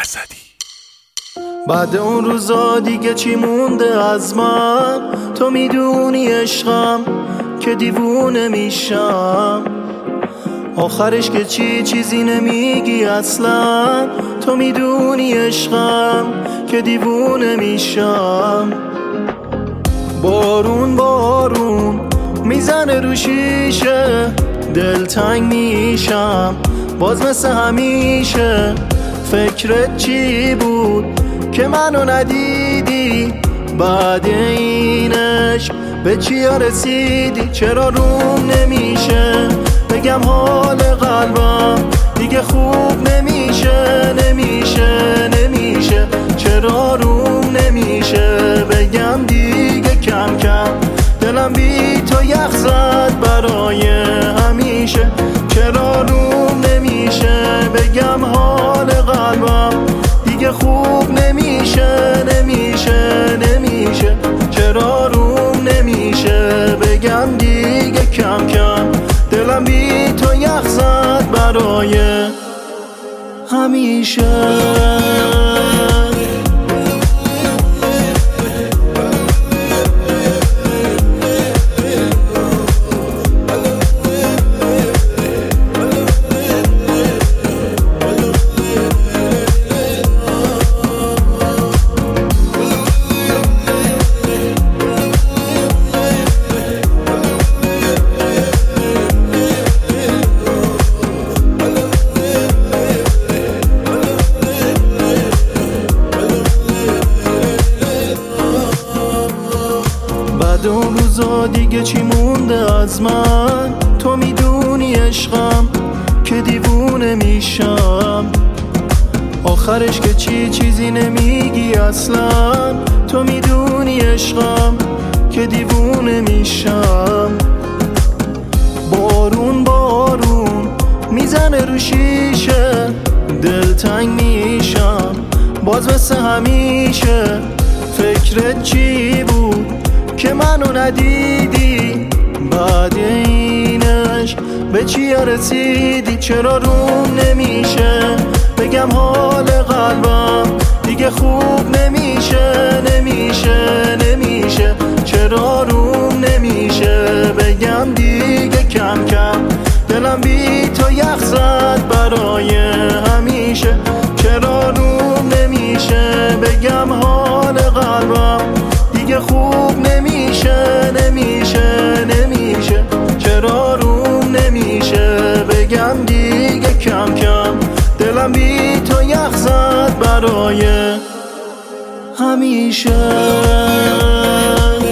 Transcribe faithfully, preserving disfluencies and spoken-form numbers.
اسدی. بعد اون روزا دیگه چی مونده از من؟ تو میدونی عشقم که دیوونه میشم. آخرش که چی چیزی نمیگی اصلا. تو میدونی عشقم که دیوونه میشم. بارون بارون میزنه رو شیشه، دلتنگ میشم باز مثل همیشه. فکرت چی بود که منو ندیدی؟ بعد اینش به چیا رسیدی؟ چرا روم نمیشه بگم حال قلبم دیگه خوب نمیشه نمیشه نمیشه؟ چرا روم نمیشه بگم دیگه کم کم دلم بی تو یخ زد برای همیشه؟ چرا روم نمیشه بگم حال قلبم دیگه خوب نمیشه نمیشه نمیشه؟ چرا روم نمیشه بگم دیگه کم کم دلم بی تو یخ زد برای همیشه؟ بعد اون روزا دیگه چی مونده از من؟ تو میدونی عشقم که دیوونه میشم. آخرش که چی چیزی نمیگی اصلا. تو میدونی عشقم که دیوونه میشم. بارون بارون میزنه رو شیشه، دلتنگ میشم باز مثل همیشه. فکرت چی بود که منو ندیدی؟ بعد اینش به چیا رسیدی؟ چرا روم نمیشه بگم حال قلبم دیگه خوب نمیشه نمیشه نمیشه؟ چرا روم نمیشه بگم دیگه کم کم دلم بی تو یخ زد برای همیشه؟ چرا روم نمیشه بگم حال قلبم دیگه خوب نمیشه نمیشه نمیشه؟ چرا روم نمیشه بگم دیگه کم کم دلم بی تو یخ زد برای همیشه؟